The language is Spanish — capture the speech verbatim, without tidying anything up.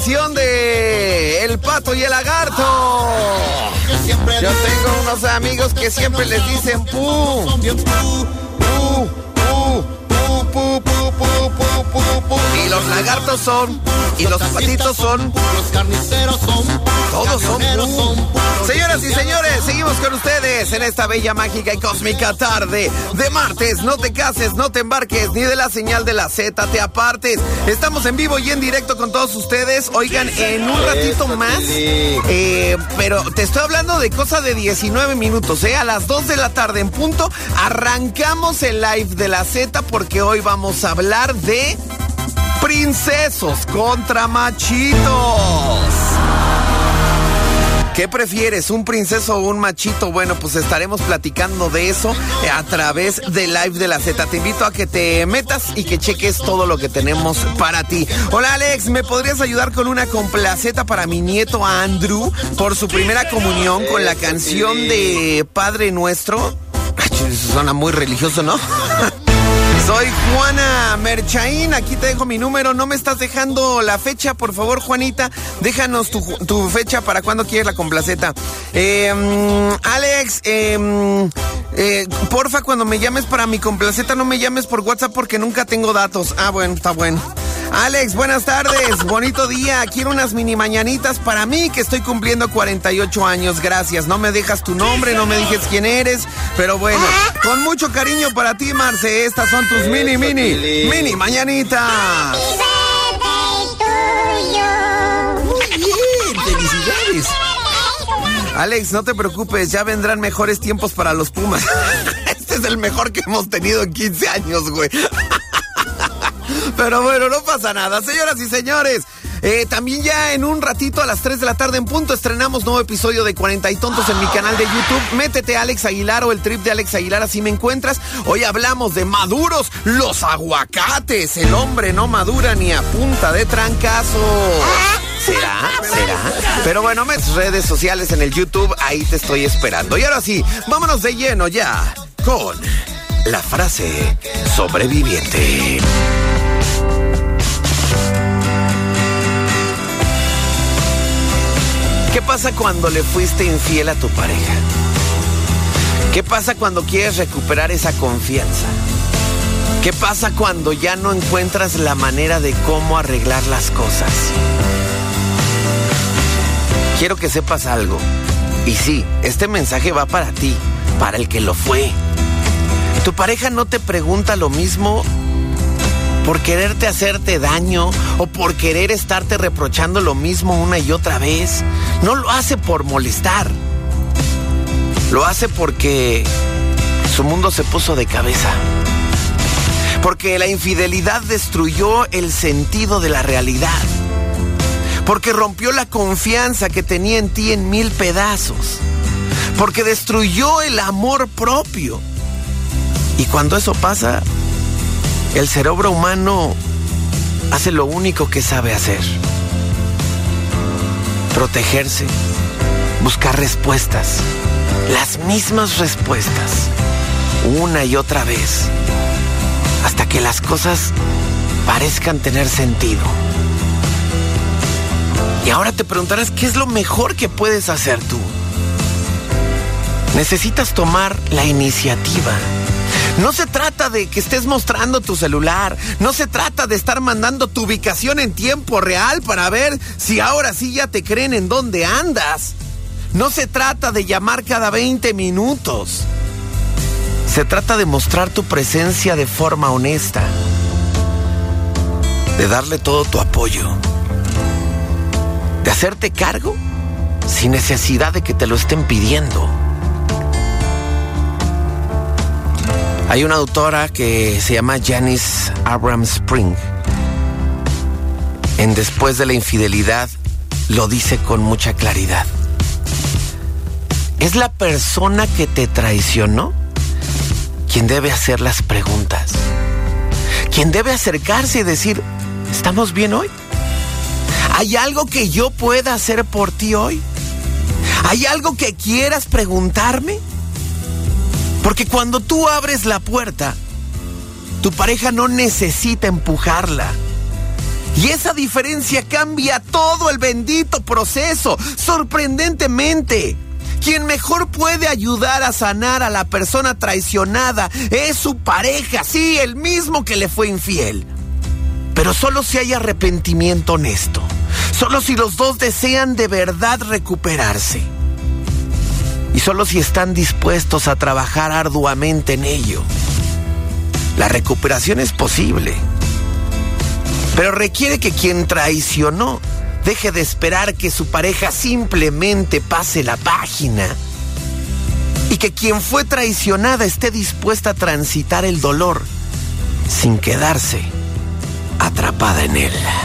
canción de El Pato y el Lagarto. Yo tengo unos amigos que siempre les dicen pu, pu, pu, pu, pu, pu, pu, pu, pu. Y los lagartos son, y los patitos son, los carniceros son, todos son pu. Señoras y señores, seguimos con ustedes en esta bella, mágica y cósmica tarde de martes. No te cases, no te embarques, ni de la señal de la Z te apartes. Estamos en vivo y en directo con todos ustedes. Oigan, en un ratito más, eh, pero te estoy hablando de cosa de diecinueve minutos, ¿eh? A las dos de la tarde en punto, arrancamos el live de la Z porque hoy vamos a hablar de princesos contra machitos. ¿Qué prefieres, un princeso o un machito? Bueno, pues estaremos platicando de eso a través del live de la Z. Te invito a que te metas y que cheques todo lo que tenemos para ti. Hola Alex, ¿me podrías ayudar con una complaceta para mi nieto Andrew por su primera comunión con la canción de Padre Nuestro? Ay, eso suena muy religioso, ¿no? Soy Juana Merchaín, aquí te dejo mi número. No me estás dejando la fecha, por favor, Juanita. Déjanos tu, tu fecha para cuando quieres la complaceta. Eh, Alex, eh, eh, porfa, cuando me llames para mi complaceta, no me llames por WhatsApp porque nunca tengo datos. Ah, bueno, está bueno. Alex, buenas tardes, bonito día. Quiero unas mini mañanitas para mí, que estoy cumpliendo cuarenta y ocho años. Gracias, no me dejas tu nombre, no me dijes quién eres, pero bueno, con mucho cariño para ti, Marce. Estas son tus mini, mini, mini mañanitas. Muy bien, felicidades. Alex, no te preocupes, ya vendrán mejores tiempos para los Pumas. Este es el mejor que hemos tenido en quince años, güey. Pero bueno, no pasa nada, señoras y señores. Eh, también ya en un ratito a las tres de la tarde en punto estrenamos nuevo episodio de cuarenta y Tontos en mi canal de YouTube. Métete a Alex Aguilar o el trip de Alex Aguilar, así me encuentras. Hoy hablamos de maduros, los aguacates. El hombre no madura ni a punta de trancazo. ¿Será? ¿Será? Pero bueno, mis redes sociales en el YouTube, ahí te estoy esperando. Y ahora sí, vámonos de lleno ya con la frase sobreviviente. ¿Qué pasa cuando le fuiste infiel a tu pareja? ¿Qué pasa cuando quieres recuperar esa confianza? ¿Qué pasa cuando ya no encuentras la manera de cómo arreglar las cosas? Quiero que sepas algo. Y sí, este mensaje va para ti, para el que lo fue. Tu pareja no te pregunta lo mismo por quererte hacerte daño o por querer estarte reprochando lo mismo una y otra vez. No lo hace por molestar. Lo hace porque su mundo se puso de cabeza. Porque la infidelidad destruyó el sentido de la realidad. Porque rompió la confianza que tenía en ti en mil pedazos. Porque destruyó el amor propio. Y cuando eso pasa, el cerebro humano hace lo único que sabe hacer: protegerse, buscar respuestas, las mismas respuestas, una y otra vez, hasta que las cosas parezcan tener sentido. Y ahora te preguntarás, ¿qué es lo mejor que puedes hacer tú? Necesitas tomar la iniciativa. No se trata de que estés mostrando tu celular. No se trata de estar mandando tu ubicación en tiempo real para ver si ahora sí ya te creen en dónde andas. No se trata de llamar cada veinte minutos. Se trata de mostrar tu presencia de forma honesta. De darle todo tu apoyo. De hacerte cargo sin necesidad de que te lo estén pidiendo. Hay una autora que se llama Janice Abraham Spring. En Después de la infidelidad lo dice con mucha claridad. Es la persona que te traicionó quien debe hacer las preguntas. Quien debe acercarse y decir, ¿estamos bien hoy? ¿Hay algo que yo pueda hacer por ti hoy? ¿Hay algo que quieras preguntarme? Porque cuando tú abres la puerta, tu pareja no necesita empujarla. Y esa diferencia cambia todo el bendito proceso, sorprendentemente. Quien mejor puede ayudar a sanar a la persona traicionada es su pareja, sí, el mismo que le fue infiel. Pero solo si hay arrepentimiento honesto, solo si los dos desean de verdad recuperarse. Y solo si están dispuestos a trabajar arduamente en ello. La recuperación es posible, pero requiere que quien traicionó deje de esperar que su pareja simplemente pase la página y que quien fue traicionada esté dispuesta a transitar el dolor sin quedarse atrapada en él.